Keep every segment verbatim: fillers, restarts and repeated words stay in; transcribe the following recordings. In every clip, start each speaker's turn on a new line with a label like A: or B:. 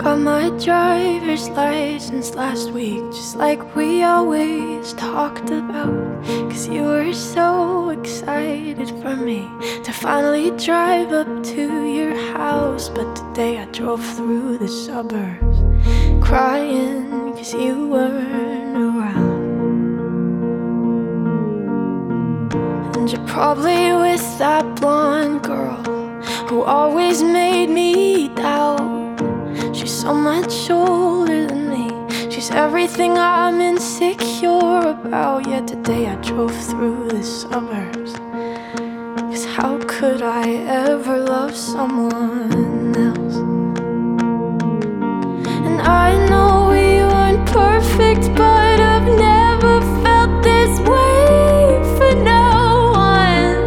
A: Got my driver's license last week, just like we always talked about. Cause you were so excited for me to finally drive up to your house. But today I drove through the suburbs crying cause you weren't around. And you're probably with that blonde girl who always made me doubt. She's so much older than me, she's everything I'm insecure about. Yet today I drove through the suburbs, cause how could I ever love someone else? And I know we weren't perfect, but I've never felt this way for no one.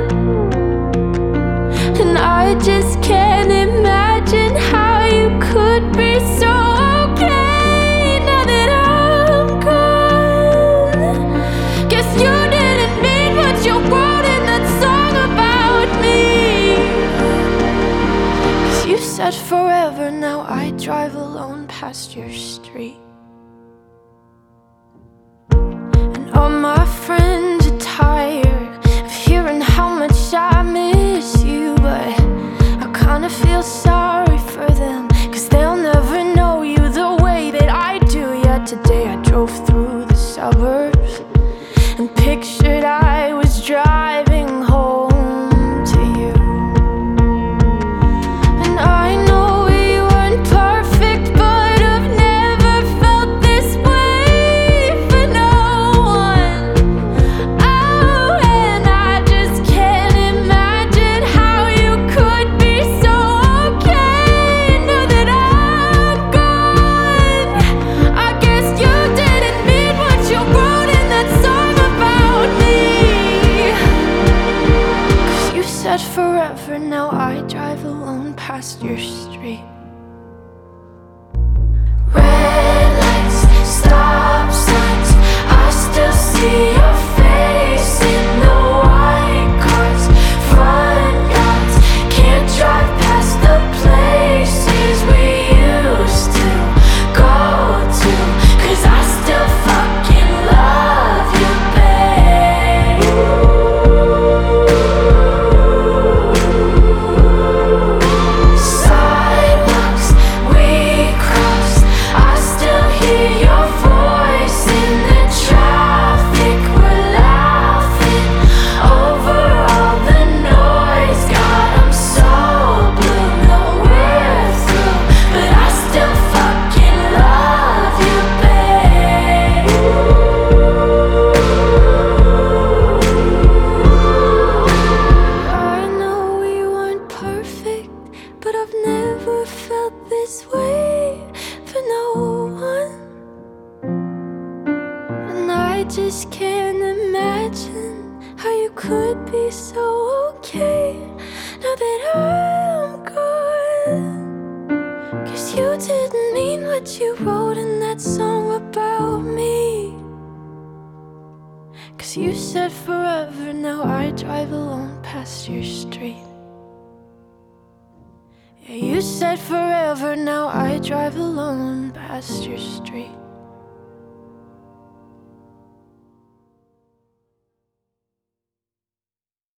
A: And I just can't imagine how you could be so okay now that I'm gone. Guess you didn't mean what you wrote in that song about me. Cause you said forever, now I drive alone past your street. And all my friends are tired of hearing how much I miss you, but I kinda feel sorry for them, cause they'll never know you the way that I do. Yet today I drove through the suburbs and pictured I was driving home to you. And I know we weren't perfect, but I've never felt this way for no one. Oh, and I just can't imagine how you could be so okay now that I'm gone. I guess you didn't mean what you wrote in that song about me. Cause you said forever, now I drive alone past your street. Red lights, stop signs, I still see your face in the white cars, front yards. Can't drive past the places we used to go to, cause I still fucking love you, babe. Sidewalks we crossed, I still hear your voice in the traffic. We're laughing over all the noise. God, I'm so blue, no we're through, but I still fucking love you, babe. I know we weren't perfect, but I've never felt this way for no one. And I just can't imagine how you could be so okay now that I'm gone. Cause you didn't mean what you wrote in that song about me. Cause you said forever, now I drive alone past your street. Yeah, you said forever, now I drive alone past your street.